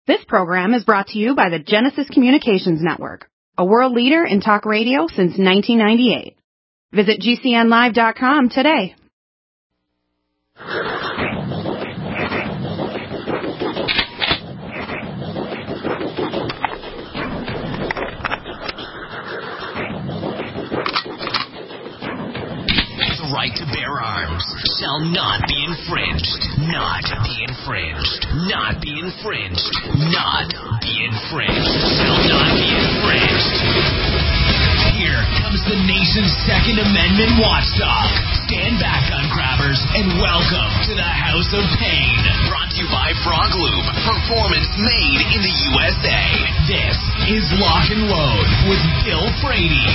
This program is brought to you by the Genesis Communications Network, a world leader in talk radio since 1998. Visit GCNlive.com today. The right to bear arms shall not be infringed. Not be infringed. Not be infringed. Not be infringed. Shall not be infringed. Here comes the nation's Second Amendment watchdog. Stand back, gun grabbers, and welcome to the House of Pain. Brought to you by Frog Lube. Performance made in the USA. This is Lock and Load with Bill Frady.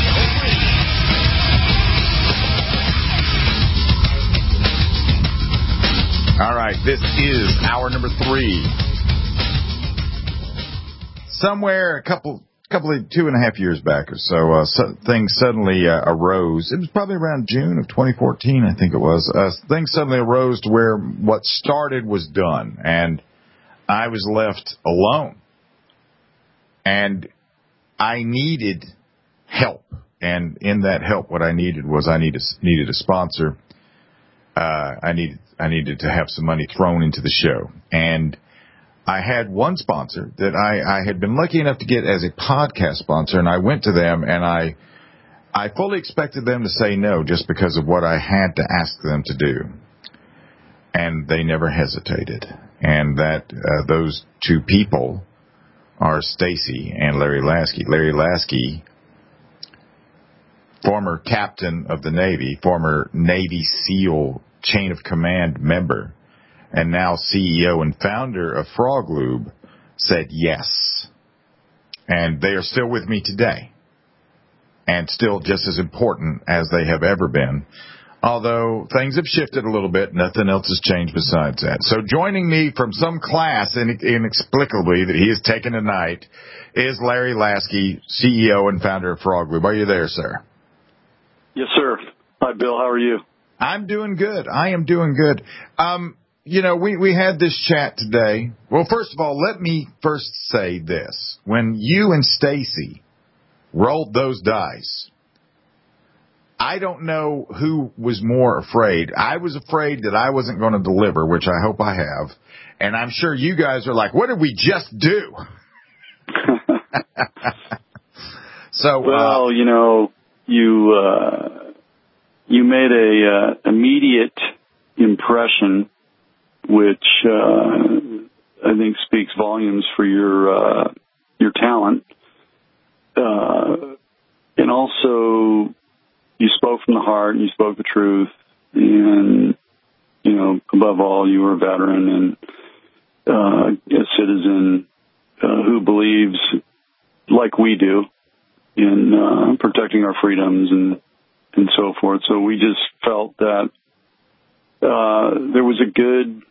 All right, this is hour number 3. Somewhere a couple of 2.5 years back or so, things suddenly arose. It was probably around June of 2014, I think it was. Things suddenly arose to where what started was done, and I was left alone. And I needed help, and in that help, what I needed was I needed a sponsor. I needed to have some money thrown into the show. And I had one sponsor that I had been lucky enough to get as a podcast sponsor, and I went to them, and I fully expected them to say no just because of what I had to ask them to do. And they never hesitated. And those two people are Stacy and Larry Lasky. Larry Lasky, former captain of the Navy, former Navy SEAL chain of command member, and now CEO and founder of Frog Lube, said yes. And they are still with me today, and still just as important as they have ever been. Although things have shifted a little bit, nothing else has changed besides that. So joining me from some class inexplicably that he has taken tonight is Larry Lasky, CEO and founder of Frog Lube. Are you there, sir? Yes, sir. Hi, Bill. How are you? I'm doing good. I am doing good. We had this chat today. Well, first of all, let me first say this. When you and Stacy rolled those dice, I don't know who was more afraid. I was afraid that I wasn't going to deliver, which I hope I have. And I'm sure you guys are like, what did we just do? So, well, you made a immediate impression, which I think speaks volumes for your talent, and also you spoke from the heart and you spoke the truth, and above all, you were a veteran and a citizen who believes, like we do, in protecting our freedoms and so forth. So we just felt that there was a good,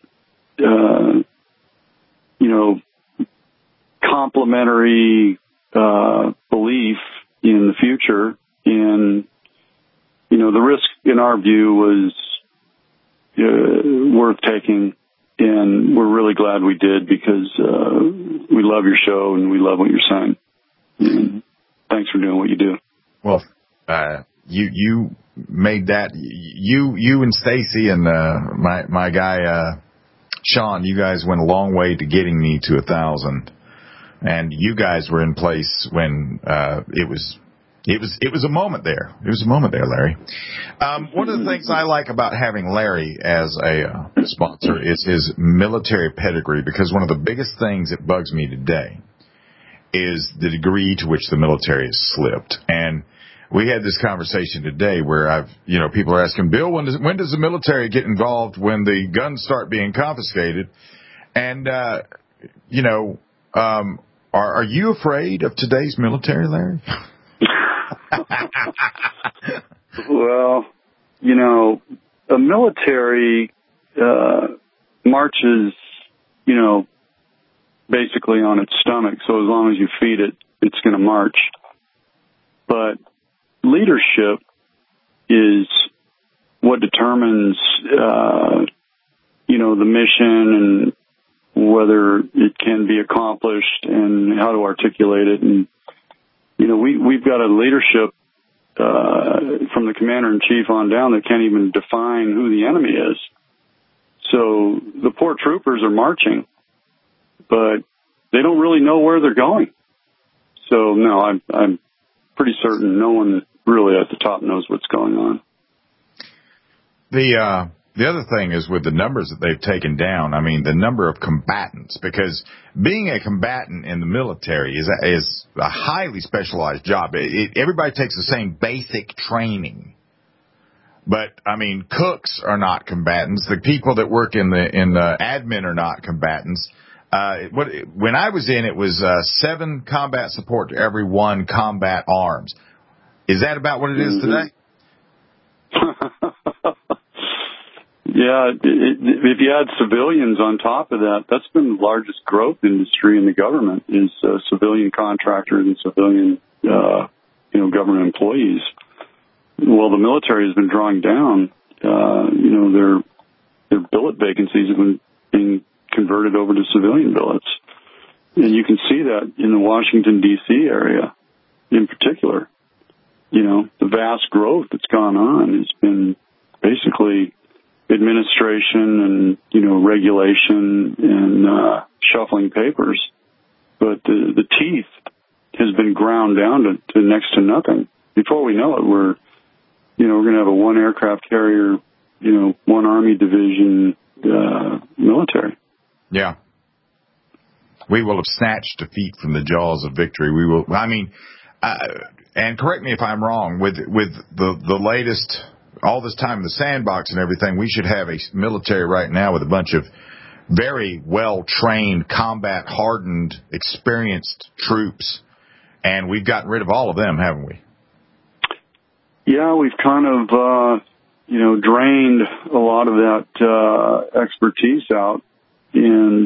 complementary belief in the future. And, the risk, in our view, was worth taking. And we're really glad we did because we love your show and we love what you're saying. And thanks for doing what you do. Well, you made that, you and Stacy and my guy Sean, you guys went a long way to getting me to 1,000, and you guys were in place when it was a moment there. It was a moment there, Larry. One of the things I like about having Larry as a sponsor is his military pedigree, because one of the biggest things that bugs me today is the degree to which the military has slipped. And we had this conversation today where people are asking, Bill, when does the military get involved when the guns start being confiscated? And, are you afraid of today's military, Larry? Well, a military marches, basically on its stomach. So as long as you feed it, it's going to march. But leadership is what determines, the mission and whether it can be accomplished and how to articulate it. And, we've got a leadership from the commander-in-chief on down that can't even define who the enemy is. So the poor troopers are marching, but they don't really know where they're going. So, no, I'm pretty certain no one really at the top knows what's going on. The other thing is with the numbers that they've taken down, I mean, the number of combatants, because being a combatant in the military is a highly specialized job. Everybody takes the same basic training. But, I mean, cooks are not combatants. The people that work in the admin are not combatants. When I was in, it was 7 combat support to every 1 combat arms. Is that about what it is today? Yeah, if you add civilians on top of that, that's been the largest growth industry in the government is civilian contractors and civilian, government employees. Well, the military has been drawing down. Their billet vacancies have been being converted over to civilian billets, and you can see that in the Washington D.C. area, in particular. The vast growth that's gone on has been basically administration and, regulation and shuffling papers. But the teeth has been ground down to next to nothing. Before we know it, we're going to have a 1 aircraft carrier, 1 Army division military. Yeah. We will have snatched defeat from the jaws of victory. We will, and correct me if I'm wrong, with the latest, all this time in the sandbox and everything, we should have a military right now with a bunch of very well-trained, combat-hardened, experienced troops, and we've gotten rid of all of them, haven't we? Yeah, we've kind of, drained a lot of that expertise out, and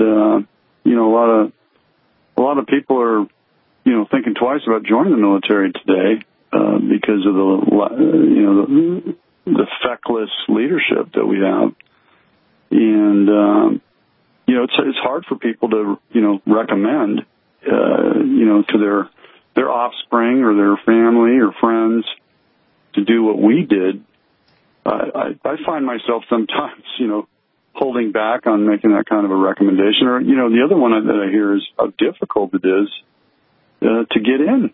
a lot of people are, thinking twice about joining the military today because of the feckless leadership that we have. And, it's hard for people to, recommend, to their offspring or their family or friends to do what we did. I find myself sometimes, holding back on making that kind of a recommendation. Or, the other one that I hear is how difficult it is to get in.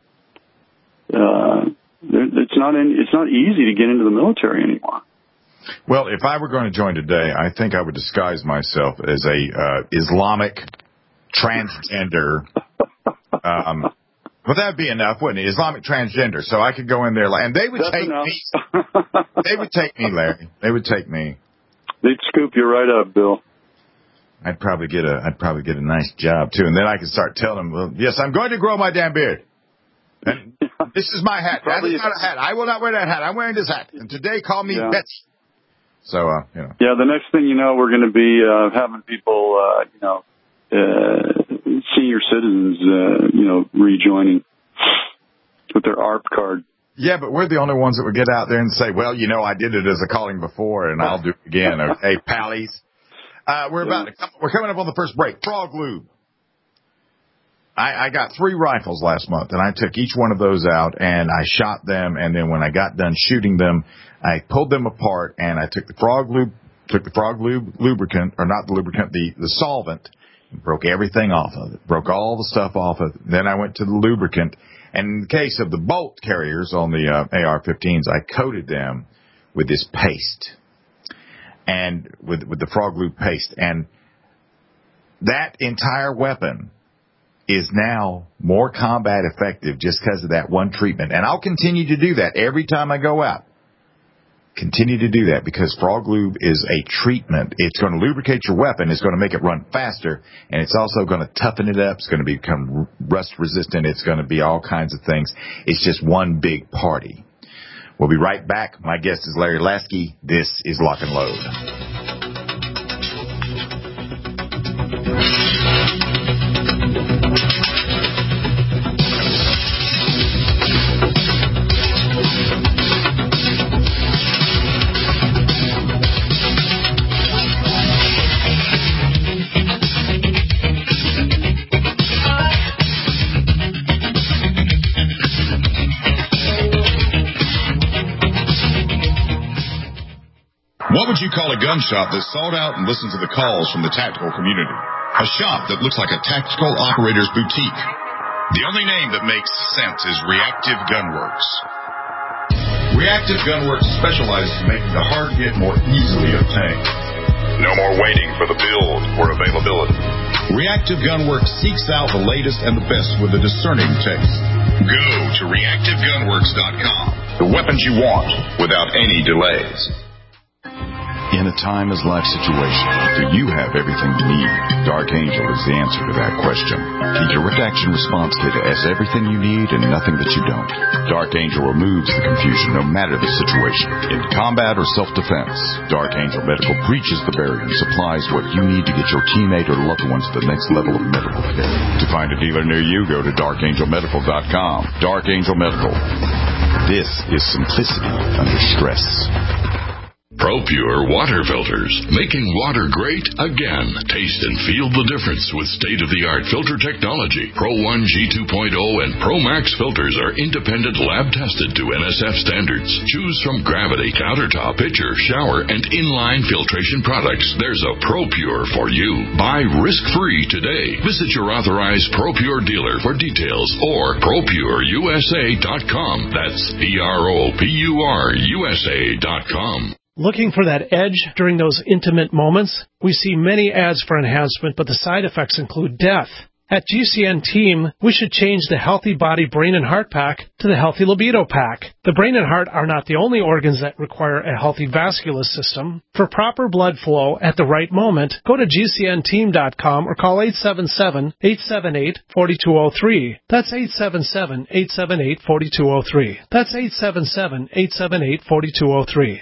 It's not easy to get into the military anymore. Well, if I were going to join today, I think I would disguise myself as a Islamic transgender. Well, that'd be enough, wouldn't it? Islamic transgender. So I could go in there, and they would take me. They would take me, Larry. They would take me. They'd scoop you right up, Bill. I'd probably get a nice job too, and then I could start telling them, well, yes, I'm going to grow my damn beard. And this is my hat. That is not a hat. I will not wear that hat. I'm wearing this hat. And today, call me Betsy. So, Yeah, the next thing you know, we're going to be having people, senior citizens, rejoining with their ARP card. Yeah, but we're the only ones that would get out there and say, well, I did it as a calling before, and I'll do it again. Okay, pallies. We're coming up on the first break. Frog Lube. I got 3 rifles last month, and I took each one of those out, and I shot them, and then when I got done shooting them, I pulled them apart, and I took the Frog Lube lubricant, or not the lubricant, the solvent, and broke everything off of it, broke all the stuff off of it. Then I went to the lubricant, and in the case of the bolt carriers on the AR-15s, I coated them with this paste, and with the Frog Lube paste, and that entire weapon is now more combat effective just because of that one treatment. And I'll continue to do that every time I go out. Continue to do that because Frog Lube is a treatment. It's going to lubricate your weapon. It's going to make it run faster. And it's also going to toughen it up. It's going to become rust resistant. It's going to be all kinds of things. It's just one big party. We'll be right back. My guest is Larry Lasky. This is Lock and Load. call a gun shop that sought out and listened to the calls from the tactical community. A shop that looks like a tactical operator's boutique. The only name that makes sense is Reactive Gunworks. Reactive Gunworks specializes in making the hard hit more easily obtained. No more waiting for the build or availability. Reactive Gunworks seeks out the latest and the best with a discerning taste. Go to reactivegunworks.com. The weapons you want without any delays. In a time as life situation, do you have everything you need? Dark Angel is the answer to that question. The Direct Action Response Kit has everything you need and nothing that you don't. Dark Angel removes the confusion no matter the situation. In combat or self-defense, Dark Angel Medical breaches the barrier and supplies what you need to get your teammate or loved ones to the next level of medical care. To find a dealer near you, go to darkangelmedical.com. Dark Angel Medical. This is simplicity under stress. ProPure water filters, making water great again. Taste and feel the difference with state-of-the-art filter technology. Pro 1 G2.0 and Pro Max filters are independent lab-tested to NSF standards. Choose from Gravity, Countertop, Pitcher, Shower, and Inline filtration products. There's a ProPure for you. Buy risk-free today. Visit your authorized ProPure dealer for details or ProPureUSA.com. That's ProPureUSA.com. Looking for that edge during those intimate moments? We see many ads for enhancement, but the side effects include death. At GCN Team, we should change the Healthy Body Brain and Heart Pack to the Healthy Libido Pack. The brain and heart are not the only organs that require a healthy vascular system. For proper blood flow at the right moment, go to GCNteam.com or call 877-878-4203. That's 877-878-4203. That's 877-878-4203.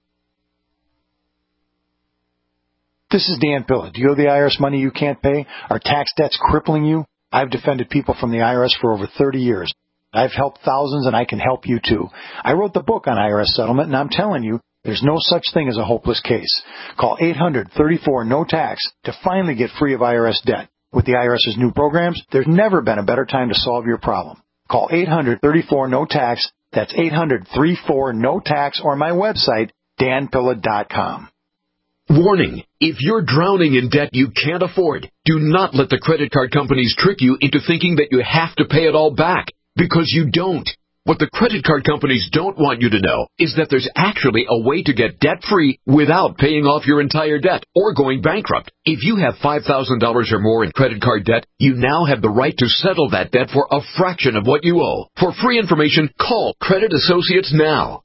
This is Dan Pilla. Do you owe the IRS money you can't pay? Are tax debts crippling you? I've defended people from the IRS for over 30 years. I've helped thousands, and I can help you too. I wrote the book on IRS settlement, and I'm telling you, there's no such thing as a hopeless case. Call 800-34-NO-TAX to finally get free of IRS debt. With the IRS's new programs, there's never been a better time to solve your problem. Call 800-34-NO-TAX. That's 800-34-NO-TAX, or my website, danpilla.com. Warning, if you're drowning in debt you can't afford, do not let the credit card companies trick you into thinking that you have to pay it all back, because you don't. What the credit card companies don't want you to know is that there's actually a way to get debt-free without paying off your entire debt or going bankrupt. If you have $5,000 or more in credit card debt, you now have the right to settle that debt for a fraction of what you owe. For free information, call Credit Associates now.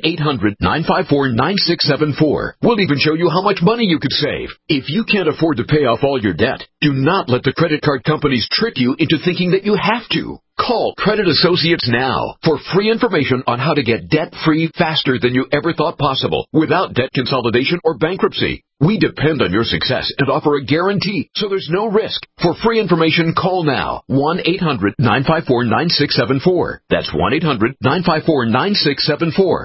1-800-954-9674. We'll even show you how much money you could save. If you can't afford to pay off all your debt, do not let the credit card companies trick you into thinking that you have to. Call Credit Associates now for free information on how to get debt-free faster than you ever thought possible without debt consolidation or bankruptcy. We depend on your success and offer a guarantee, so there's no risk. For free information, call now. 1-800-954-9674. That's 1-800-954-9674.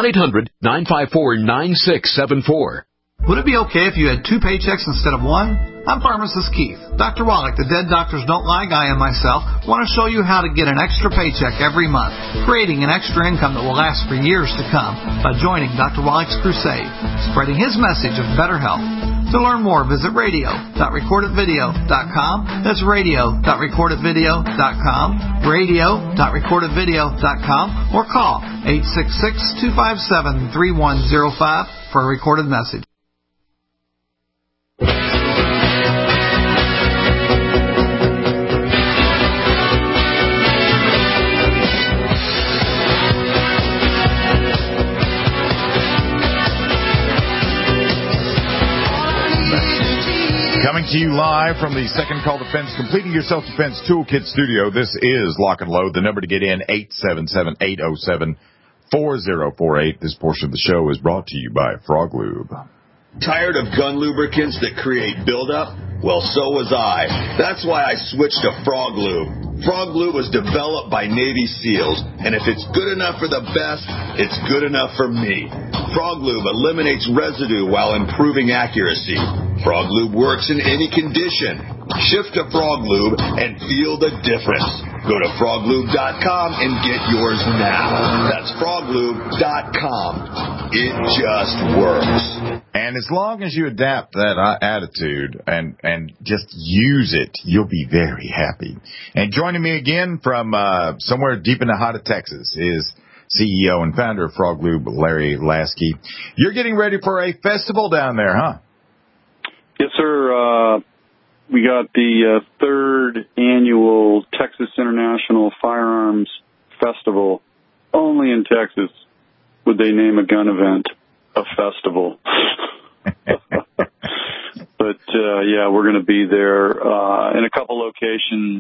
1-800-954-9674. Would it be okay if you had two paychecks instead of one? I'm Pharmacist Keith. Dr. Wallach, the Dead Doctors Don't Lie guy, and myself want to show you how to get an extra paycheck every month, creating an extra income that will last for years to come by joining Dr. Wallach's crusade, spreading his message of better health. To learn more, visit radio.recordedvideo.com. That's radio.recordedvideo.com, radio.recordedvideo.com, or call 866-257-3105 for a recorded message. Coming to you live from the Second Call Defense Completing Your Self-Defense Toolkit studio. This is Lock and Load. The number to get in, 877-807-4048. This portion of the show is brought to you by Frog Lube. Tired of gun lubricants that create buildup? Well, so was I. That's why I switched to Frog Lube. Frog Lube was developed by Navy SEALs, and if it's good enough for the best, it's good enough for me. Frog Lube eliminates residue while improving accuracy. Frog Lube works in any condition. Shift to Frog Lube and feel the difference. Go to froglube.com and get yours now. That's froglube.com. It just works. And as long as you adapt that attitude and just use it, you'll be very happy. And joining me again from somewhere deep in the heart of Texas is CEO and founder of Frog Lube, Larry Lasky. You're getting ready for a festival down there, huh? Yes, sir. We got the third annual Texas International Firearms Festival. Only in Texas would they name a gun event a festival. But, yeah, we're going to be there in a couple locations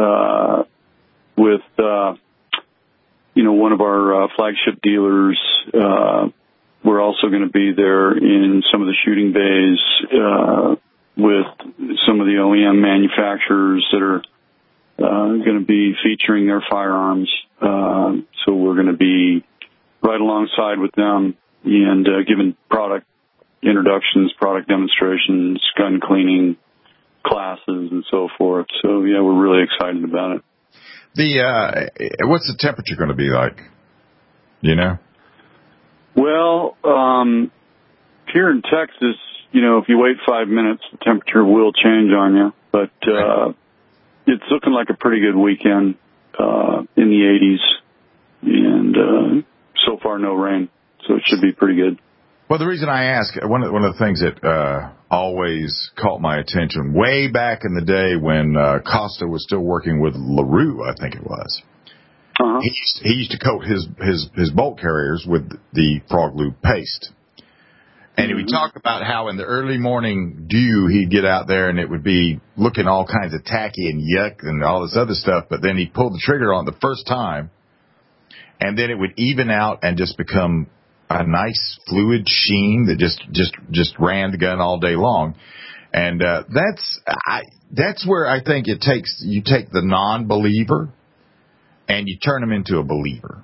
with, one of our flagship dealers. We're also going to be there in some of the shooting bays with some of the OEM manufacturers that are going to be featuring their firearms. So we're going to be right alongside with them and giving product introductions, product demonstrations, gun cleaning classes, and so forth. So, yeah, we're really excited about it. What's the temperature going to be like? You know? Well, here in Texas, if you wait 5 minutes, the temperature will change on you. But it's looking like a pretty good weekend in the 80s. And so far, no rain. So it should be pretty good. Well, the reason I ask, one of the things that always caught my attention way back in the day when Costa was still working with LaRue, I think it was. Uh-huh. He used to coat his bolt carriers with the Frog Lube paste. And he would talk about how in the early morning dew, he'd get out there and it would be looking all kinds of tacky and yuck and all this other stuff. But then he'd pull the trigger on it the first time, and then it would even out and just become a nice fluid sheen that just ran the gun all day long. And that's where I think you take the non-believer and you turn them into a believer.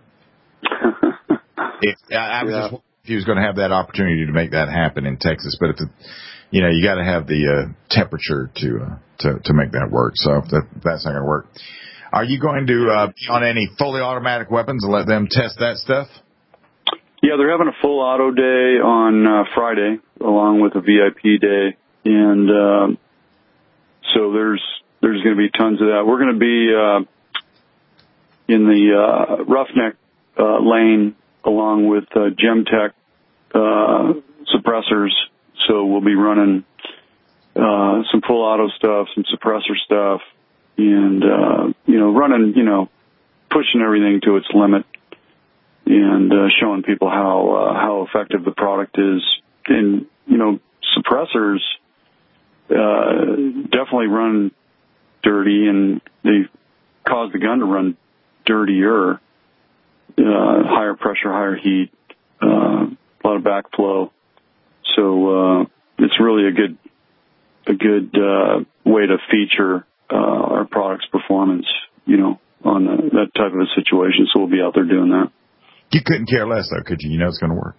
I was just wondering if he was going to have that opportunity to make that happen in Texas, but you got to have the temperature to make that work. So that's not going to work. Are you going to be on any fully automatic weapons and let them test that stuff? Yeah, they're having a full auto day on Friday, along with a VIP day, and so there's going to be tons of that. We're going to be in the Roughneck lane, along with Gemtech suppressors. So we'll be running some full auto stuff, some suppressor stuff, and running, pushing everything to its limit. And showing people how effective the product is. And, suppressors definitely run dirty, and they cause the gun to run dirtier. Higher pressure, higher heat, a lot of backflow. So it's really a good way to feature our product's performance, on that type of a situation. So we'll be out there doing that. You couldn't care less, though, could you? You know it's going to work.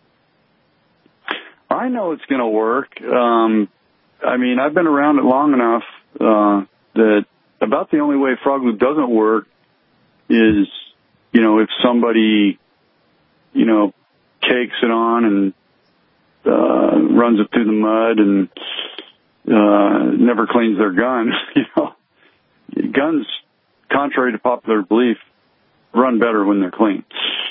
I know it's going to work. I've been around it long enough that about the only way Frog Lube doesn't work is, if somebody, cakes it on and runs it through the mud and never cleans their gun. Guns, contrary to popular belief, run better when they're clean.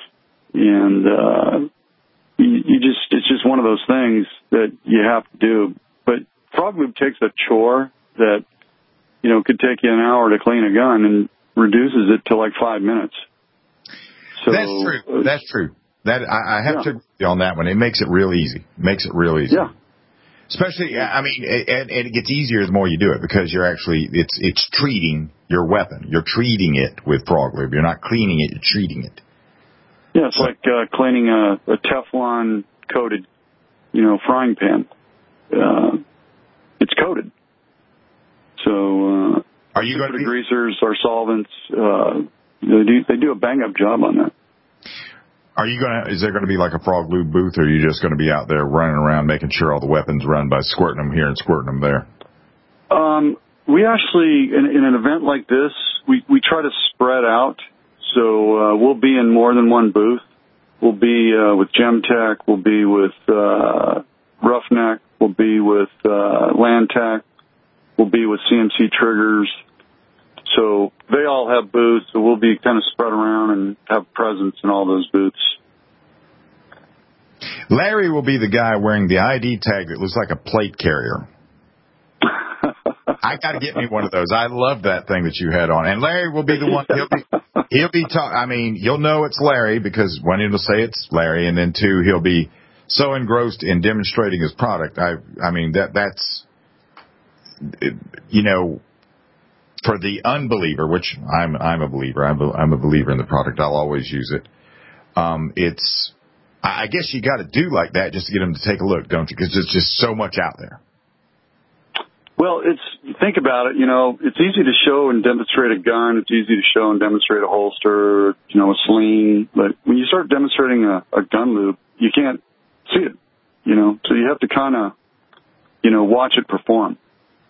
And it's just one of those things that you have to do. But Frog Lube takes a chore that, could take you an hour to clean a gun and reduces it to like 5 minutes. So, That's true. That I have to agree on that one. It makes it real easy. Yeah. Especially, and it gets easier the more you do it, because you're actually, it's treating your weapon. You're treating it with Frog Lube. You're not cleaning it, you're treating it. Yeah, it's like cleaning a Teflon coated, frying pan. It's coated. So, are you going to degreasers or solvents, they do a bang up job on that. Is there going to be like a Frog Lube booth, or are you just going to be out there running around making sure all the weapons run by squirting them here and squirting them there? We actually, in an event like this, we try to spread out. So we'll be in more than one booth. We'll be with Gemtech. We'll be with Roughneck. We'll be with Landtech. We'll be with CMC Triggers. So they all have booths, so we'll be kind of spread around and have presence in all those booths. Larry will be the guy wearing the ID tag that looks like a plate carrier. I got to get me one of those. I love that thing that you had on. And Larry will be the one. He'll be I mean, you'll know it's Larry because one, he'll say it's Larry, and then two, he'll be so engrossed in demonstrating his product. I mean that's you know, for the unbeliever, which I'm a believer. I'm a believer in the product. I'll always use it. I guess you got to do like that just to get them to take a look, don't you? Because there's just so much out there. Well, think about it, you know, it's easy to show and demonstrate a gun. It's easy to show and demonstrate a holster, you know, a sling. But when you start demonstrating a gun loop, you can't see it, you know. So you have to kind of, you know, watch it perform.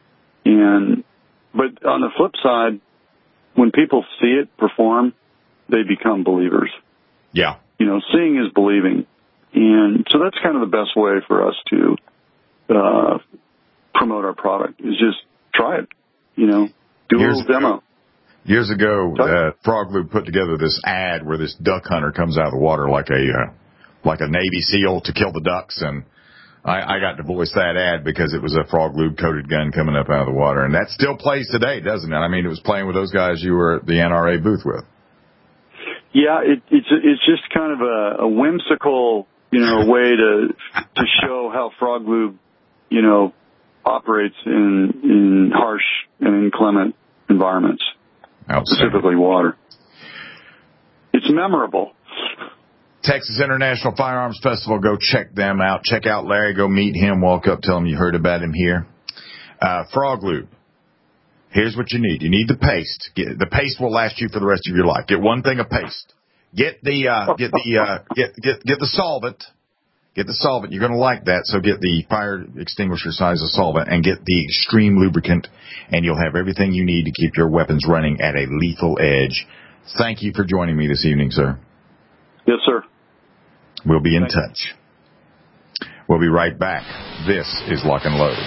But on the flip side, when people see it perform, they become believers. Yeah. You know, seeing is believing. And so that's kind of the best way for us to promote our product is just try it, you know, do a little demo. Years ago, Frog Loop put together this ad where this duck hunter comes out of the water like a Navy SEAL to kill the ducks, and I got to voice that ad because it was a Frog Loop coated gun coming up out of the water, and that still plays today, doesn't it? I mean, it was playing with those guys you were at the NRA booth with. Yeah, it's just kind of a whimsical, you know, way to show how Frog Loop, you know, operates in harsh and inclement environments, specifically water. It's memorable. Texas International Firearms Festival, go check them out. Check out Larry, go meet him, walk up, tell him you heard about him here. Frog Loop. Here's what you need. You need the paste. The paste will last you for the rest of your life. Get one thing of paste. Get the solvent. Get the solvent. You're going to like that. So get the fire extinguisher size of solvent and get the extreme lubricant, and you'll have everything you need to keep your weapons running at a lethal edge. Thank you for joining me this evening, sir. Yes, sir. We'll be in touch. We'll be right back. This is Lock and Load.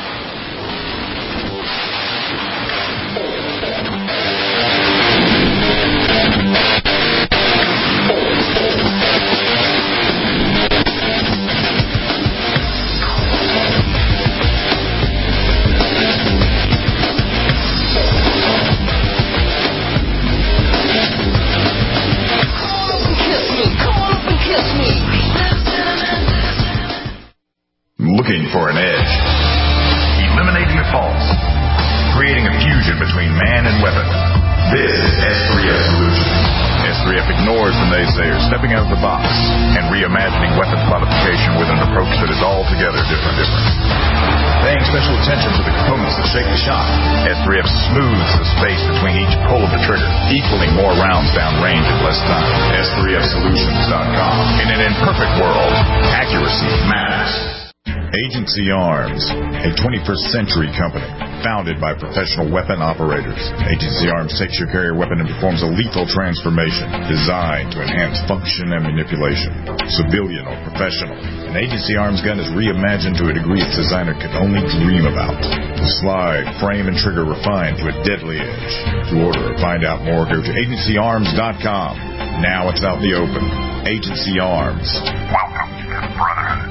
Looking for an edge, eliminating the false, creating a fusion between man and weapon. This is S3F Solutions. S3F ignores the naysayers, stepping out of the box and reimagining weapons modification with an approach that is altogether different. Paying special attention to the components that shape the shot, S3F smooths the space between each pull of the trigger, equaling more rounds down range in less time. S3FSolutions.com. In an imperfect world, accuracy matters. Agency Arms, a 21st century company founded by professional weapon operators. Agency Arms takes your carrier weapon and performs a lethal transformation designed to enhance function and manipulation. Civilian or professional, an Agency Arms gun is reimagined to a degree its designer could only dream about. The slide, frame, and trigger refined to a deadly edge. To order or find out more, go to agencyarms.com. Now it's out in the open. Agency Arms. Welcome to the Brotherhood.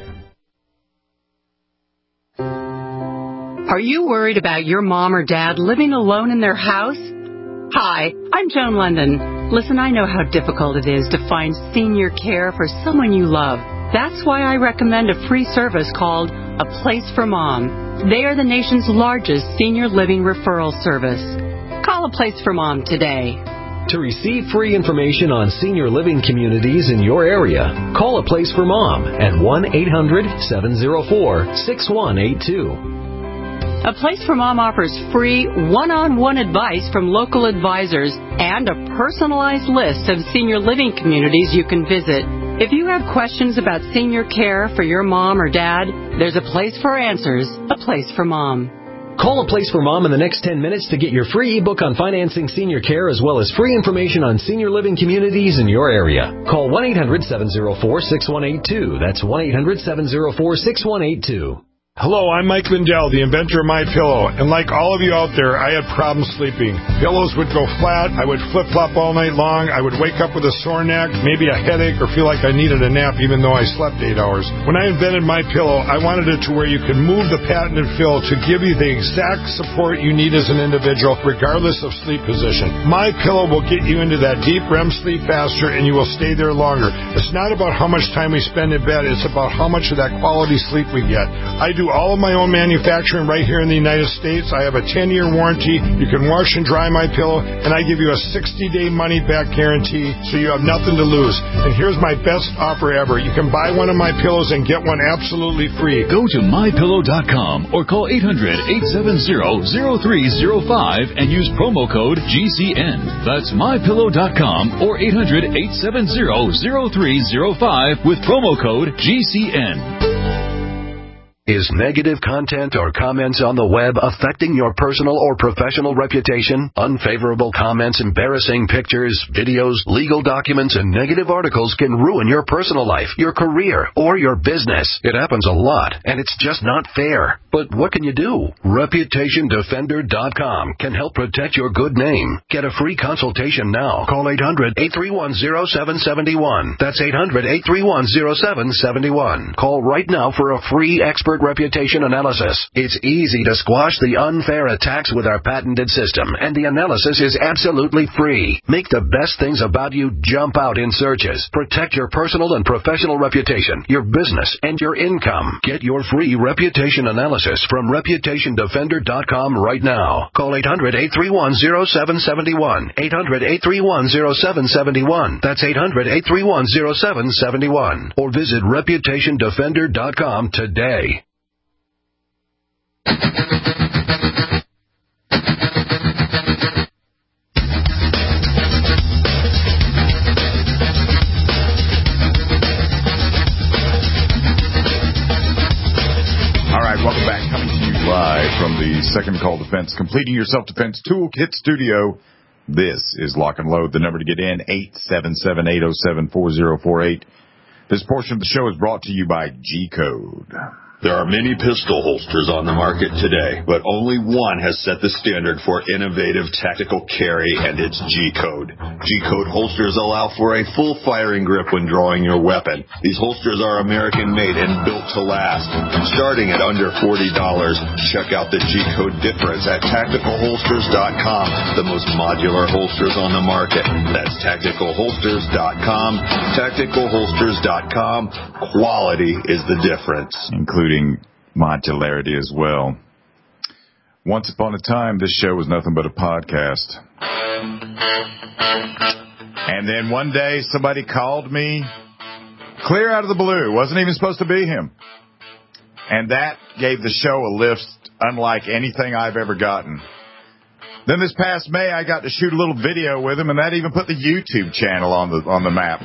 Are you worried about your mom or dad living alone in their house? Hi, I'm Joan London. Listen, I know how difficult it is to find senior care for someone you love. That's why I recommend a free service called A Place for Mom. They are the nation's largest senior living referral service. Call A Place for Mom today. To receive free information on senior living communities in your area, call A Place for Mom at 1-800-704-6182. A Place for Mom offers free one-on-one advice from local advisors and a personalized list of senior living communities you can visit. If you have questions about senior care for your mom or dad, there's a place for answers, A Place for Mom. Call A Place for Mom in the next 10 minutes to get your free ebook on financing senior care as well as free information on senior living communities in your area. Call 1-800-704-6182. That's 1-800-704-6182. Hello, I'm Mike Lindell, the inventor of MyPillow, and like all of you out there, I had problems sleeping. Pillows would go flat, I would flip-flop all night long, I would wake up with a sore neck, maybe a headache, or feel like I needed a nap even though I slept 8 hours. When I invented MyPillow, I wanted it to where you could move the patented fill to give you the exact support you need as an individual, regardless of sleep position. MyPillow will get you into that deep REM sleep faster, and you will stay there longer. It's not about how much time we spend in bed, it's about how much of that quality sleep we get. I do all of my own manufacturing right here in the United States. I have a 10-year warranty. You can wash and dry MyPillow, and I give you a 60-day money-back guarantee, so you have nothing to lose. And here's my best offer ever. You can buy one of my pillows and get one absolutely free. Go to MyPillow.com or call 800-870-0305 and use promo code GCN. That's MyPillow.com or 800-870-0305 with promo code GCN. Is negative content or comments on the web affecting your personal or professional reputation? Unfavorable comments, embarrassing pictures, videos, legal documents, and negative articles can ruin your personal life, your career, or your business. It happens a lot, and it's just not fair. But what can you do? ReputationDefender.com can help protect your good name. Get a free consultation now. Call 800-831-0771. That's 800-831-0771. Call right now for a free expert reputation analysis. It's easy to squash the unfair attacks with our patented system, and the analysis is absolutely free. Make the best things about you jump out in searches. Protect your personal and professional reputation, your business, and your income. Get your free reputation analysis from ReputationDefender.com right now. Call 800-831-0771. 800-831-0771. That's 800-831-0771. Or visit ReputationDefender.com today. All right, welcome back. Coming to you live from the Second Call Defense, Completing Your Self-Defense Toolkit Studio. This is Lock and Load. The number to get in, 877-807-4048. This portion of the show is brought to you by G-Code. There are many pistol holsters on the market today, but only one has set the standard for innovative tactical carry, and it's G-Code. G-Code holsters allow for a full firing grip when drawing your weapon. These holsters are American-made and built to last. Starting at under $40, check out the G-Code difference at TacticalHolsters.com, the most modular holsters on the market. That's TacticalHolsters.com. TacticalHolsters.com. Quality is the difference. Including modularity as well. Once upon a time, this show was nothing but a podcast. And then one day, somebody called me clear out of the blue. Wasn't even supposed to be him. And that gave the show a lift unlike anything I've ever gotten. Then this past May, I got to shoot a little video with him, and that even put the YouTube channel on the map.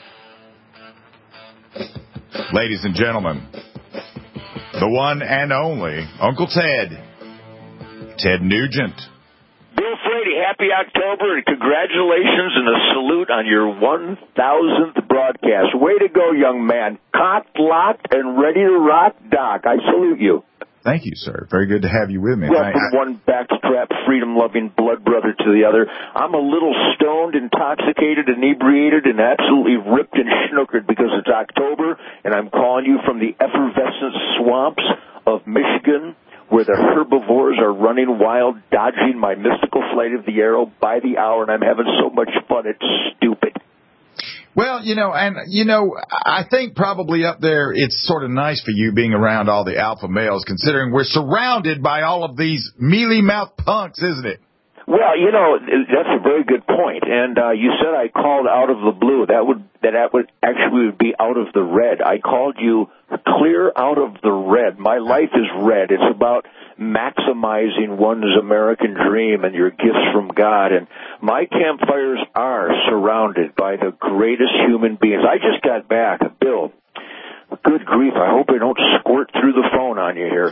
Ladies and gentlemen, the one and only Uncle Ted Nugent. Bill Frady, happy October and congratulations and a salute on your 1,000th broadcast. Way to go, young man. Cocked, locked, and ready to rock, Doc. I salute you. Thank you, sir. Very good to have you with me. Well, from one backstrap, freedom-loving blood brother to the other, I'm a little stoned, intoxicated, inebriated, and absolutely ripped and snookered because it's October, and I'm calling you from the effervescent swamps of Michigan, where the herbivores are running wild, dodging my mystical flight of the arrow by the hour, and I'm having so much fun, it's stupid. Well, I think probably up there it's sort of nice for you being around all the alpha males, considering we're surrounded by all of these mealy-mouthed punks, isn't it? Well, that's a very good point. And you said I called out of the blue. That would actually be out of the red. I called you clear out of the red. My life is red. It's about maximizing one's American dream and your gifts from God. And my campfires are surrounded by the greatest human beings. I just got back, Bill. Good grief, I hope I don't squirt through the phone on you here.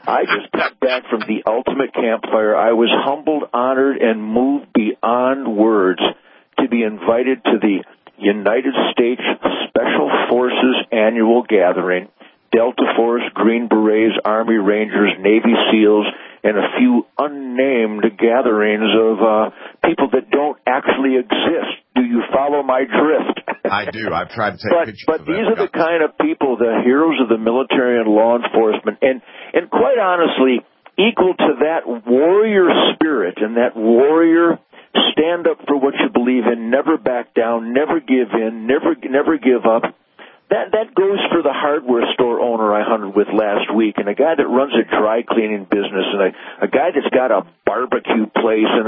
I just got back from the ultimate campfire. I was humbled, honored, and moved beyond words to be invited to the United States Special Forces annual gathering. Delta Force, Green Berets, Army Rangers, Navy SEALs, and a few unnamed gatherings of people that don't actually exist. Do you follow my drift? I do. I've tried to take pictures of that. But these are the kind of people, the heroes of the military and law enforcement, and quite honestly, equal to that warrior spirit and that warrior stand up for what you believe in, never back down, never give in, never give up. That goes for the hardware store owner I hunted with last week, and a guy that runs a dry cleaning business, and a guy that's got a barbecue place, and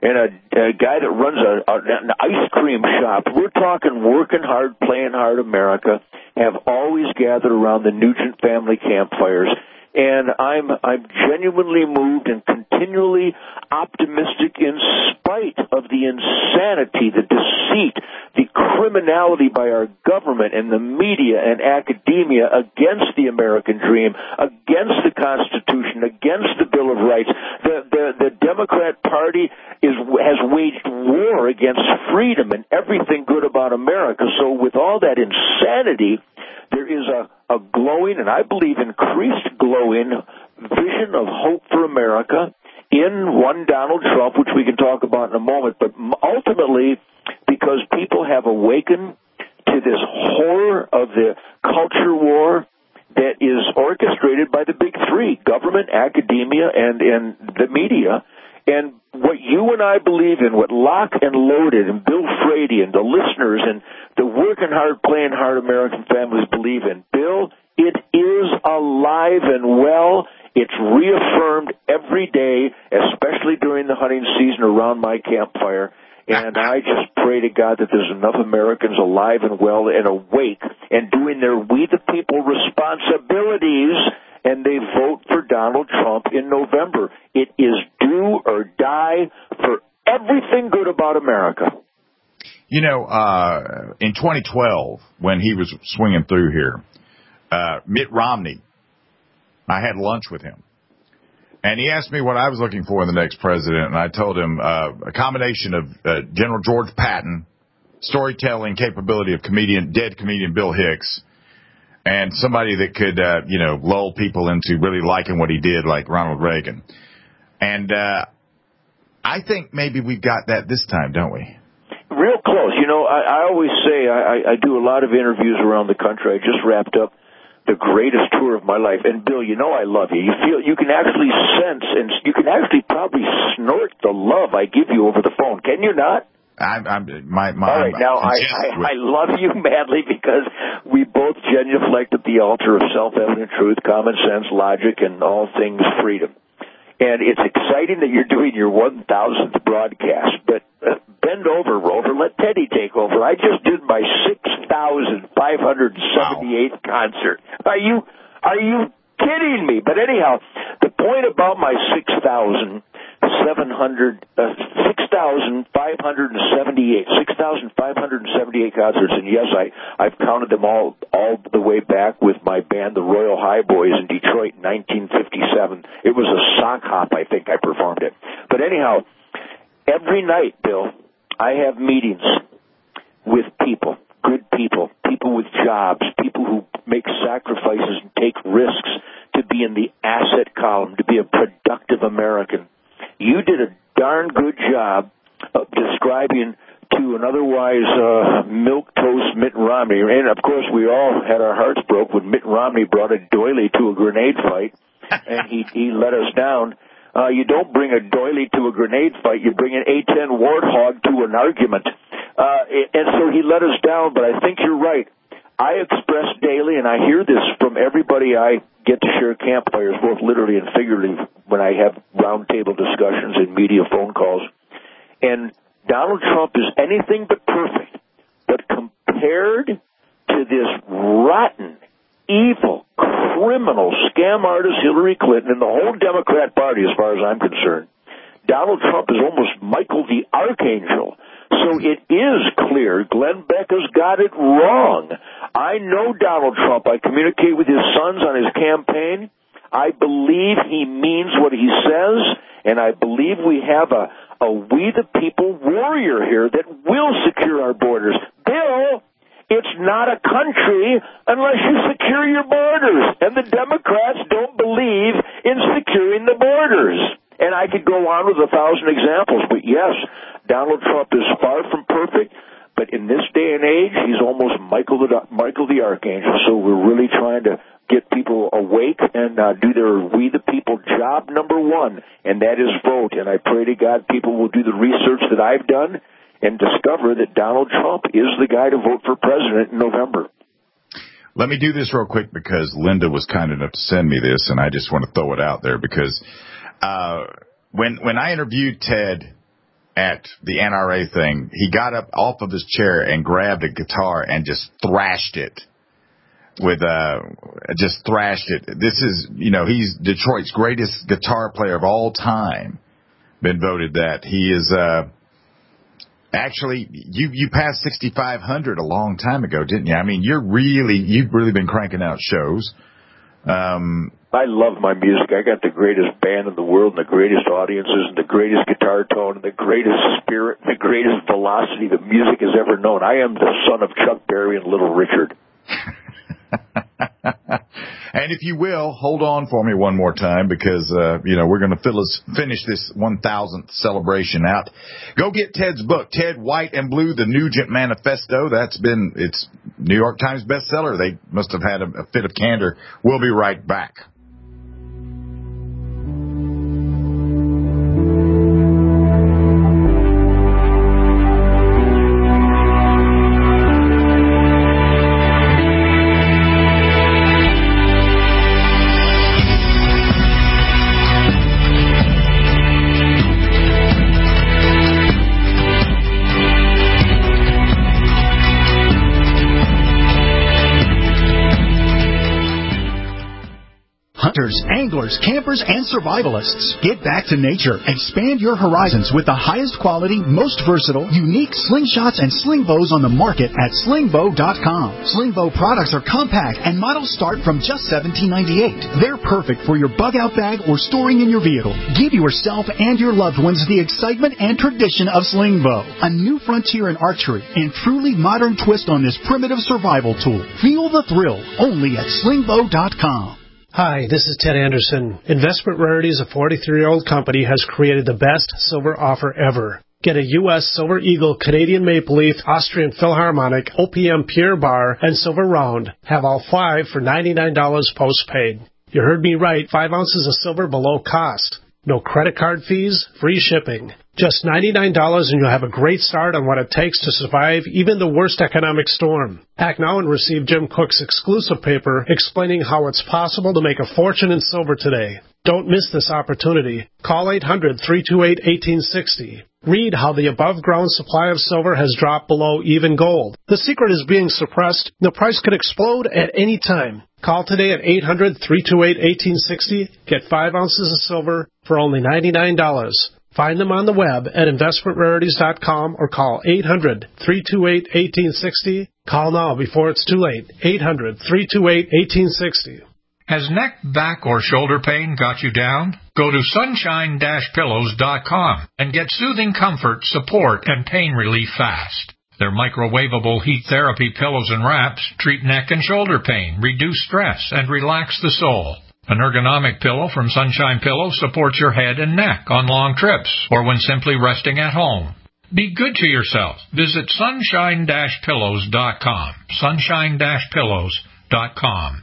a guy that runs an ice cream shop. We're talking working hard, playing hard America, have always gathered around the Nugent family campfires. And I'm genuinely moved and continually optimistic in spite of the insanity, the deceit, the criminality by our government and the media and academia against the American dream, against the Constitution, against the Bill of Rights. The Democrat Party has waged war against freedom and everything good about America. So with all that insanity, there is a glowing, and I believe increased glowing, vision of hope for America in one Donald Trump, which we can talk about in a moment, but ultimately because people have awakened to this horror of the culture war that is orchestrated by the big three, government, academia, and the media. And what you and I believe in, what Lock and Loaded and Bill Frady and the listeners and the working hard, playing hard American families believe in, Bill, it is alive and well. It's reaffirmed every day, especially during the hunting season around my campfire. And I just pray to God that there's enough Americans alive and well and awake and doing their We the People responsibilities, and they vote for Donald Trump in November. It is do or die for everything good about America. You know, in 2012, when he was swinging through here, Mitt Romney, I had lunch with him. And he asked me what I was looking for in the next president, and I told him a combination of General George Patton, storytelling capability of dead comedian Bill Hicks, and somebody that could, lull people into really liking what he did, like Ronald Reagan. And I think maybe we've got that this time, don't we? Real close. You know, I always say I do a lot of interviews around the country. I just wrapped up the greatest tour of my life. And, Bill, you know I love you. You can actually sense and you can actually probably snort the love I give you over the phone. Can you not? All right, now I love you madly because we both genuflect at the altar of self-evident truth, common sense, logic, and all things freedom. And it's exciting that you're doing your 1,000th broadcast, but bend over, Rover. Let Teddy take over. I just did my 6,578th concert. Are you kidding me? But anyhow, the point about my 6,578 concerts, and yes, I've counted them all the way back with my band, the Royal High Boys in Detroit in 1957. It was a sock hop, I think I performed it. But anyhow, every night, Bill, I have meetings with people, good people, people with jobs, people who make sacrifices and take risks to be in the asset column, to be a productive American. You did a darn good job of describing to an otherwise milquetoast Mitt Romney. And, of course, we all had our hearts broke when Mitt Romney brought a doily to a grenade fight, and he let us down. You don't bring a doily to a grenade fight. You bring an A-10 Warthog to an argument. And so he let us down, but I think you're right. I express daily, and I hear this from everybody I get to share campfires, both literally and figuratively, when I have roundtable discussions and media phone calls. And Donald Trump is anything but perfect, but compared to this rotten, evil, criminal scam artist Hillary Clinton and the whole Democrat Party, as far as I'm concerned, Donald Trump is almost Michael the Archangel. So it is clear Glenn Beck has got it wrong. I know Donald Trump. I communicate with his sons on his campaign. I believe he means what he says, and I believe we have a we the people warrior here that will secure our borders. Bill, it's not a country unless you secure your borders, and the Democrats don't believe in securing the borders. And I could go on with 1,000 examples, but yes, Donald Trump is far from perfect, but in this day and age, he's almost Michael the Archangel, so we're really trying to get people awake and do their we the people job number one, and that is vote. And I pray to God people will do the research that I've done and discover that Donald Trump is the guy to vote for president in November. Let me do this real quick because Linda was kind enough to send me this, and I just want to throw it out there because when I interviewed Ted at the NRA thing, he got up off of his chair and grabbed a guitar and just thrashed it. This is, he's Detroit's greatest guitar player of all time. Been voted that. He is, actually, you passed 6,500 a long time ago, didn't you? I mean, you've really been cranking out shows. I love my music. I got the greatest band in the world and the greatest audiences and the greatest guitar tone and the greatest spirit and the greatest velocity that music has ever known. I am the son of Chuck Berry and Little Richard. And if you will, hold on for me one more time because, we're going to finish this 1,000th celebration out. Go get Ted's book, Ted, White and Blue, The Nugent Manifesto. It's New York Times bestseller. They must have had a fit of candor. We'll be right back. Hunters, anglers, campers, and survivalists. Get back to nature. Expand your horizons with the highest quality, most versatile, unique slingshots and sling bows on the market at slingbow.com. Slingbow products are compact and models start from just $17.98. They're perfect for your bug-out bag or storing in your vehicle. Give yourself and your loved ones the excitement and tradition of Slingbow, a new frontier in archery and truly modern twist on this primitive survival tool. Feel the thrill only at slingbow.com. Hi, this is Ted Anderson. Investment Rarities, a 43-year-old company, has created the best silver offer ever. Get a U.S. Silver Eagle, Canadian Maple Leaf, Austrian Philharmonic, OPM Pierre Bar, and Silver Round. Have all 5 for $99 postpaid. You heard me right, 5 ounces of silver below cost. No credit card fees, free shipping. Just $99 and you'll have a great start on what it takes to survive even the worst economic storm. Act now and receive Jim Cook's exclusive paper explaining how it's possible to make a fortune in silver today. Don't miss this opportunity. Call 800-328-1860. Read how the above-ground supply of silver has dropped below even gold. The secret is being suppressed. The price could explode at any time. Call today at 800-328-1860. Get 5 ounces of silver for only $99. Find them on the web at investmentrarities.com or call 800-328-1860. Call now before it's too late. 800-328-1860. Has neck, back, or shoulder pain got you down? Go to sunshine-pillows.com and get soothing comfort, support, and pain relief fast. Their microwavable heat therapy pillows and wraps treat neck and shoulder pain, reduce stress, and relax the soul. An ergonomic pillow from Sunshine Pillows supports your head and neck on long trips or when simply resting at home. Be good to yourself. Visit sunshine-pillows.com. sunshine-pillows.com.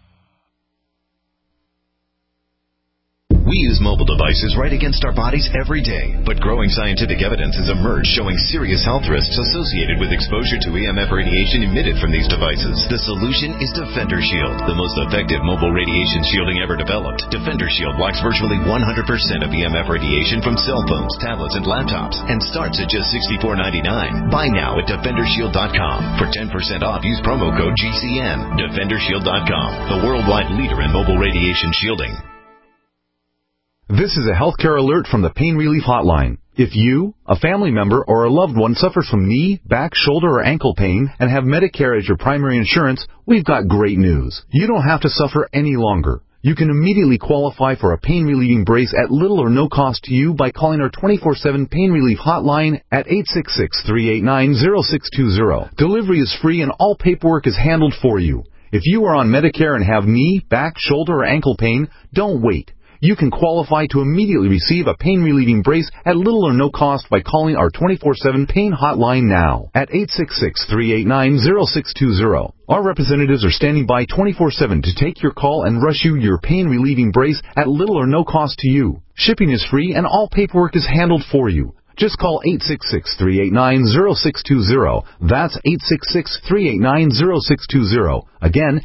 We use mobile devices right against our bodies every day, but growing scientific evidence has emerged showing serious health risks associated with exposure to EMF radiation emitted from these devices. The solution is Defender Shield, the most effective mobile radiation shielding ever developed. Defender Shield blocks virtually 100% of EMF radiation from cell phones, tablets, and laptops, and starts at just $64.99. Buy now at DefenderShield.com. For 10% off, use promo code GCN. DefenderShield.com, the worldwide leader in mobile radiation shielding. This is a healthcare alert from the Pain Relief Hotline. If you, a family member, or a loved one suffers from knee, back, shoulder, or ankle pain and have Medicare as your primary insurance, we've got great news. You don't have to suffer any longer. You can immediately qualify for a pain-relieving brace at little or no cost to you by calling our 24/7 pain relief hotline at 866-389-0620. Delivery is free and all paperwork is handled for you. If you are on Medicare and have knee, back, shoulder, or ankle pain, don't wait. You can qualify to immediately receive a pain-relieving brace at little or no cost by calling our 24/7 pain hotline now at 866-389-0620. Our representatives are standing by 24/7 to take your call and rush you your pain-relieving brace at little or no cost to you. Shipping is free and all paperwork is handled for you. Just call 866-389-0620. That's 866-389-0620. Again,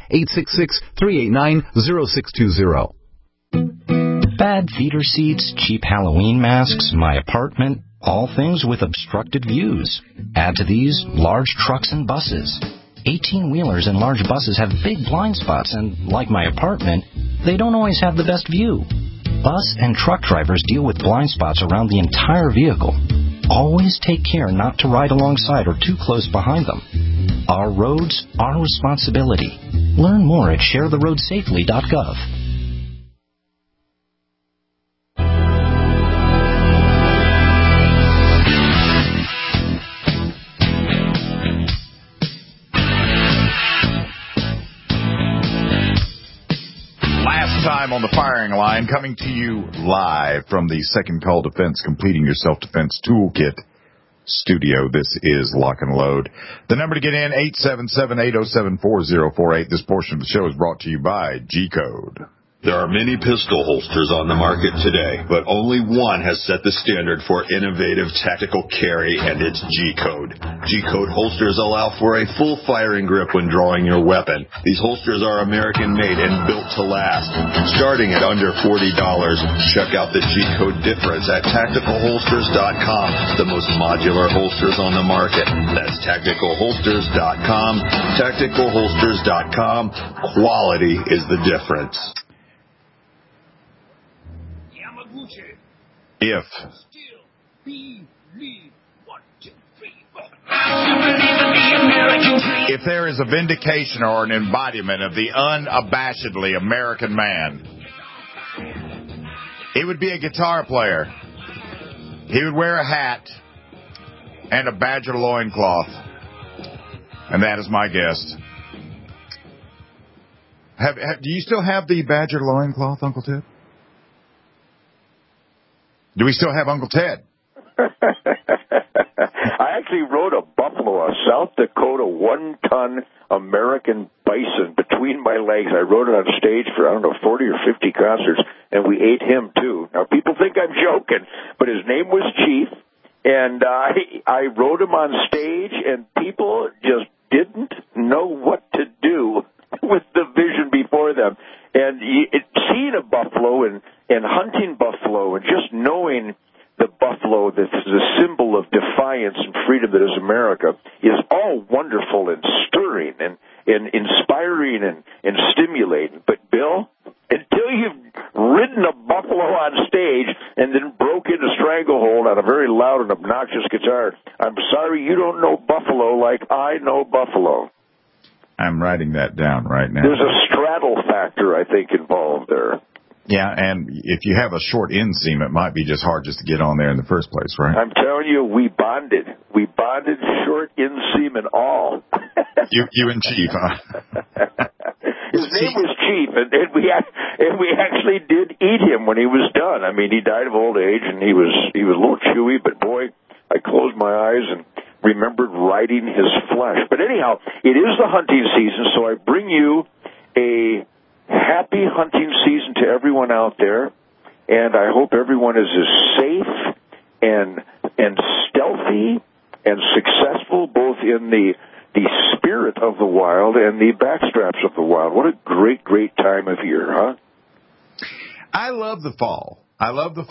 866-389-0620. Bad feeder seats, cheap Halloween masks, my apartment, all things with obstructed views. Add to these large trucks and buses. 18-wheelers and large buses have big blind spots, and like my apartment, they don't always have the best view. Bus and truck drivers deal with blind spots around the entire vehicle. Always take care not to ride alongside or too close behind them. Our roads, our responsibility. Learn more at sharetheroadsafely.gov. Time on the firing line, coming to you live from the Second Call Defense Completing Your Self-Defense Toolkit studio. This is Lock and Load. The number to get in, 877-807-4048. This portion of the show is brought to you by G-Code. There are many pistol holsters on the market today, but only one has set the standard for innovative tactical carry, and it's G-Code. G-Code holsters allow for a full firing grip when drawing your weapon. These holsters are American-made and built to last. Starting at under $40, check out the G-Code difference at TacticalHolsters.com, the most modular holsters on the market. That's TacticalHolsters.com. TacticalHolsters.com. Quality is the difference. If there is a vindication or an embodiment of the unabashedly American man, it would be a guitar player. He would wear a hat and a badger loincloth. And that is my guest. Do you still have the badger loincloth, Uncle Ted? Do we still have Uncle Ted? I actually rode a buffalo, a South Dakota 1-ton American bison between my legs. I rode it on stage for, 40 or 50 concerts, and we ate him, too. Now, people think I'm joking, but his name was Chief, and I rode him on stage, and people just didn't know what to do with the vision before them. And seeing a buffalo and hunting buffalo and just knowing the buffalo that's the symbol of defiance and freedom that is America is all wonderful and stirring and inspiring and stimulating. But, Bill, until you've ridden a buffalo on stage and then broke into Stranglehold on a very loud and obnoxious guitar, I'm sorry you don't know buffalo like I know buffalo. I'm writing that down right now. There's a straddle factor, I think, involved there. Yeah, and if you have a short inseam, it might be just hard just to get on there in the first place, right? I'm telling you, we bonded. We bonded, short inseam and all. You and Chief, huh? His name was Chief, and we actually did eat him when he was done. I mean, he died of old age, and he was a little chewy, but boy, I closed my eyes and remembered riding his flesh. But anyhow, it is the hunting season, so I bring you a happy hunting season to everyone out there, and I hope everyone is as safe and stealthy and successful both in the spirit of the wild and the backstraps of the wild. What a great, great time of year, huh? I love the fall. I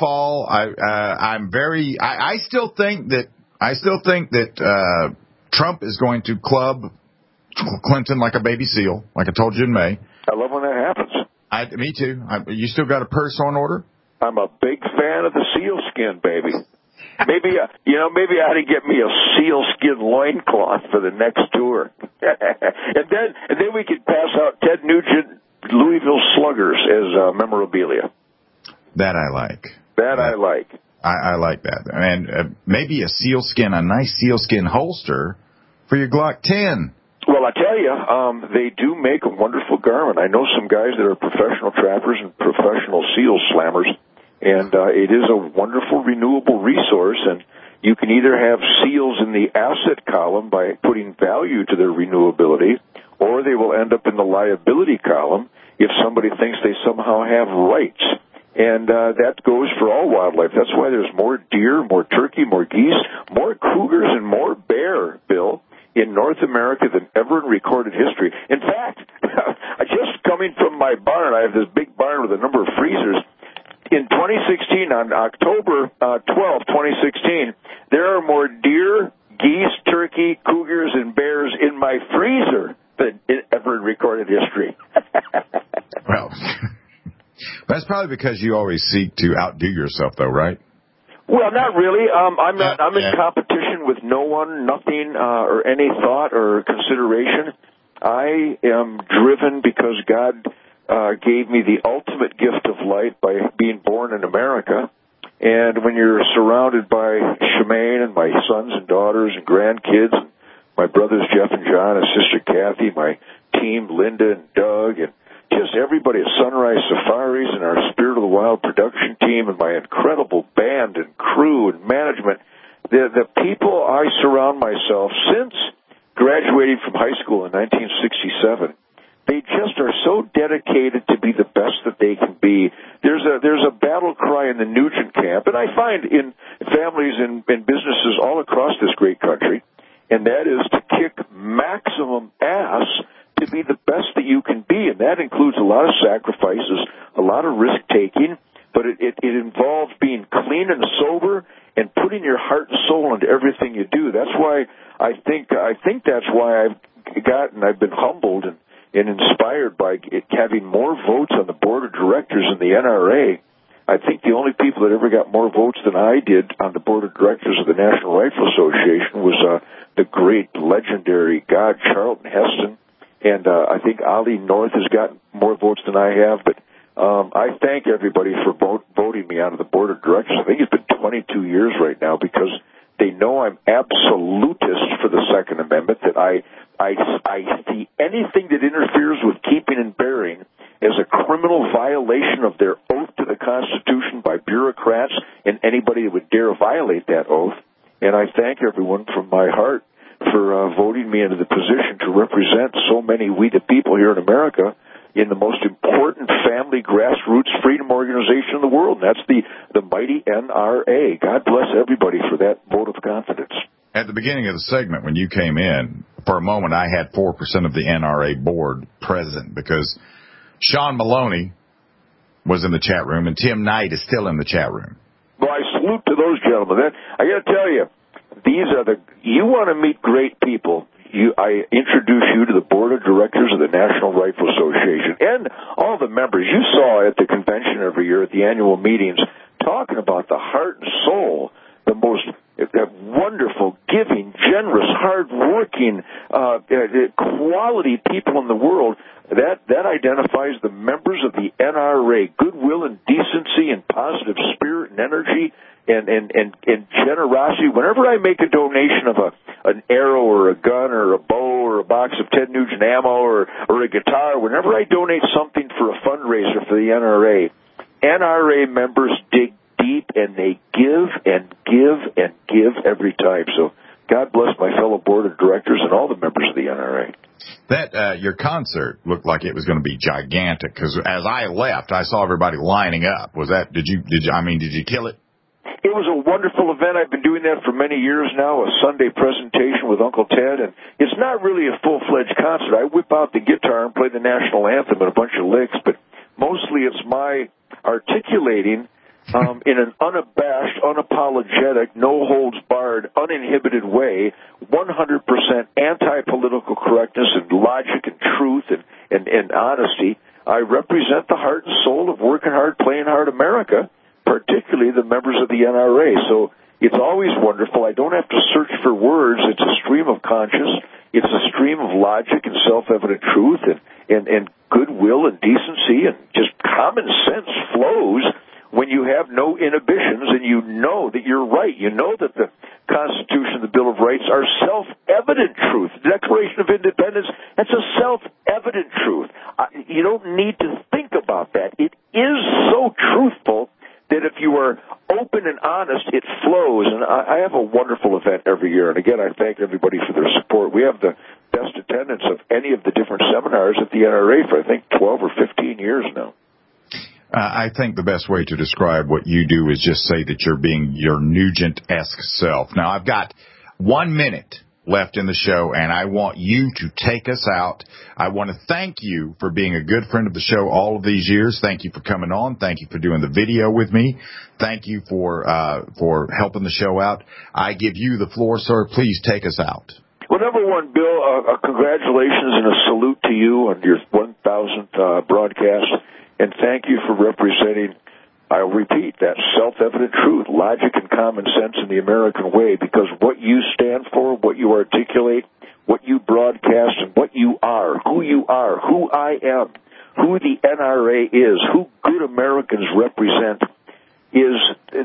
still think that Trump is going to club Clinton like a baby seal, like I told you in May. I love when that happens. Me too. You still got a purse on order? I'm a big fan of the seal skin, baby. Maybe I ought to get me a sealskin loincloth for the next tour. and then we could pass out Ted Nugent Louisville Sluggers as memorabilia. That I like. I like. I like that. And maybe a nice sealskin holster for your Glock 10. Well, I tell you, they do make a wonderful garment. I know some guys that are professional trappers and professional seal slammers, and it is a wonderful renewable resource, and you can either have seals in the asset column by putting value to their renewability, or they will end up in the liability column if somebody thinks they somehow have rights. And that goes for all wildlife. That's why there's more deer, more turkey, more geese, more cougars, and more bear, Bill, in North America than ever in recorded history. In fact, just coming from my barn, I have this big barn with a number of freezers. In 2016, on October 12, 2016, there are more deer, geese, turkey, cougars, and bears in my freezer than ever in recorded history. Well, that's probably because you always seek to outdo yourself, though, right? Well, not really. I'm not. I'm in competition with no one, nothing, or any thought or consideration. I am driven because God gave me the ultimate gift of life by being born in America. And when you're surrounded by Shemaine and my sons and daughters and grandkids, and my brothers Jeff and John and sister Kathy, my team Linda and Doug, and just everybody at Sunrise Safaris and our Spirit of the Wild production team and my incredible band and crew and management, the people I surround myself since graduating from high school in 1967, they just are so dedicated to be the best that they can be. There's a battle cry in the Nugent camp, and I find in families and businesses all across this great country, and that is to kick maximum ass to be the best that you can be, and that includes a lot of sacrifices, a lot of risk-taking, but it involves being clean and sober and putting your heart and soul into everything you do. That's why I think that's why I've been humbled and inspired by having more votes on the board of directors in the NRA. I think the only people that ever got more votes than I did on the board of directors of the National Rifle Association was the great, legendary God Charlton Heston, and I think Ollie North has got more votes than I have, but I thank everybody for voting me onto the board of directors. I think it's been 22 years right now because they know I'm absolutist for the Second Amendment, that I see anything that interferes with keeping and bearing as a criminal violation of their oath to the Constitution by bureaucrats and anybody that would dare violate that oath. And I thank everyone from my heart for voting me into the position to represent so many we the people here in America in the most important family grassroots freedom organization in the world. And that's the mighty NRA. God bless everybody for that vote of confidence. At the beginning of the segment, when you came in, for a moment I had 4% of the NRA board present because Sean Maloney was in the chat room and Tim Knight is still in the chat room. Well, I salute to those gentlemen. I got to tell you, you want to meet great people. I introduce you to the board of directors of the National Rifle Association and all the members. You saw at the convention every year at the annual meetings talking about the heart and soul, the most wonderful, giving, generous, hard-working, quality people in the world. That identifies the members of the NRA, goodwill and decency and positive spirit and energy and generosity. Whenever I make a donation of an arrow or a gun or a bow or a box of 10 Nugent ammo or a guitar, whenever I donate something for a fundraiser for the NRA members dig deep and they give and give and give every time. So God bless my fellow board of directors and all the members of the NRA. That your concert looked like it was going to be gigantic because as I left, I saw everybody lining up. Was that? Did you kill it? It was a wonderful event. I've been doing that for many years now, a Sunday presentation with Uncle Ted, and it's not really a full-fledged concert. I whip out the guitar and play the national anthem and a bunch of licks, but mostly it's my articulating in an unabashed, unapologetic, no-holds-barred, uninhibited way, 100% anti-political correctness and logic and truth and honesty. I represent the heart and soul of working hard, playing hard America, particularly the members of the NRA. So it's always wonderful. I don't have to search for words. It's a stream of conscious, It's a stream of logic and self-evident truth and goodwill and decency and just common sense flows when you have no inhibitions and you know that you're right. You know that the Constitution and the Bill of Rights are self-evident truth. The Declaration of Independence, that's a self-evident truth. You don't need to think about that. It is so truthful that if you are open and honest, it flows. And I have a wonderful event every year. And again, I thank everybody for their support. We have the best attendance of any of the different seminars at the NRA for, I think, 12 or 15 years now. I think the best way to describe what you do is just say that you're being your Nugent-esque self. Now, I've got 1 minute left in the show, and I want you to take us out. I want to thank you for being a good friend of the show all of these years. Thank you for coming on. Thank you for doing the video with me. Thank you for helping the show out. I give you the floor, sir. Please take us out. Well, number one, Bill, congratulations and a salute to you on your 1,000th broadcast. And thank you for representing, I'll repeat, that self-evident truth, logic and common sense in the American way, because what you stand for, what you articulate, what you broadcast, and what you are, who I am, who the NRA is, who good Americans represent, is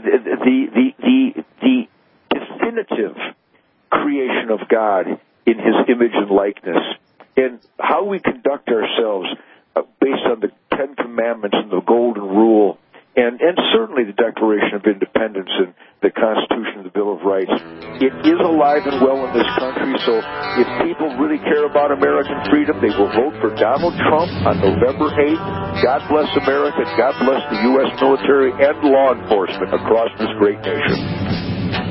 the definitive creation of God in His image and likeness. And how we conduct ourselves based on the Ten Commandments and the Golden Rule, and certainly the Declaration of Independence and the Constitution and the Bill of Rights. It is alive and well in this country, so if people really care about American freedom, they will vote for Donald Trump on November 8th. God bless America, God bless the U.S. military and law enforcement across this great nation.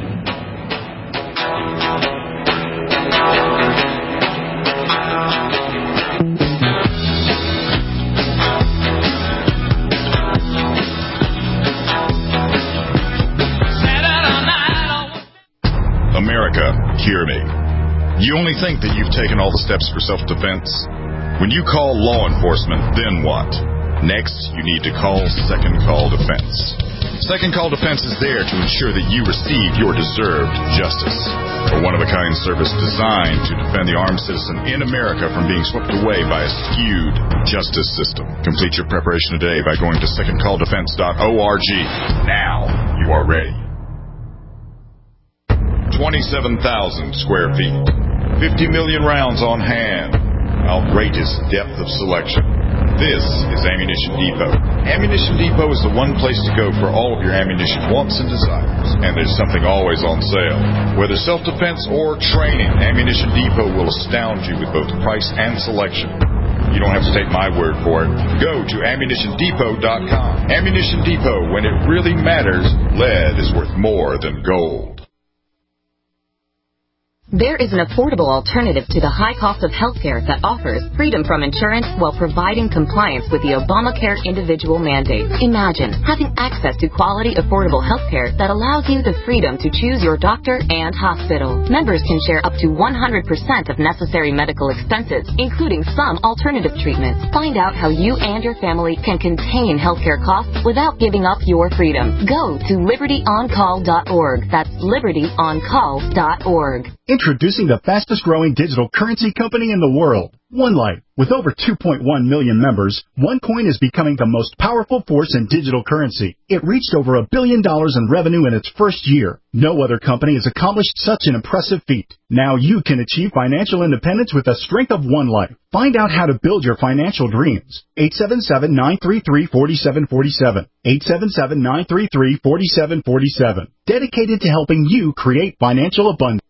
America, hear me. You only think that you've taken all the steps for self-defense? When you call law enforcement, then what? Next, you need to call Second Call Defense. Second Call Defense is there to ensure that you receive your deserved justice. A one-of-a-kind service designed to defend the armed citizen in America from being swept away by a skewed justice system. Complete your preparation today by going to secondcalldefense.org. Now you are ready. 27,000 square feet, 50 million rounds on hand, outrageous depth of selection. This is Ammunition Depot. Ammunition Depot is the one place to go for all of your ammunition wants and desires, and there's something always on sale. Whether self-defense or training, Ammunition Depot will astound you with both price and selection. You don't have to take my word for it. Go to AmmunitionDepot.com. Ammunition Depot, when it really matters, lead is worth more than gold. There is an affordable alternative to the high cost of healthcare that offers freedom from insurance while providing compliance with the Obamacare individual mandate. Imagine having access to quality, affordable healthcare that allows you the freedom to choose your doctor and hospital. Members can share up to 100% of necessary medical expenses, including some alternative treatments. Find out how you and your family can contain healthcare costs without giving up your freedom. Go to libertyoncall.org. That's libertyoncall.org. Introducing the fastest growing digital currency company in the world, OneLife. With over 2.1 million members, OneCoin is becoming the most powerful force in digital currency. It reached over $1 billion in revenue in its first year. No other company has accomplished such an impressive feat. Now you can achieve financial independence with the strength of OneLife. Find out how to build your financial dreams. 877-933-4747. 877-933-4747. Dedicated to helping you create financial abundance.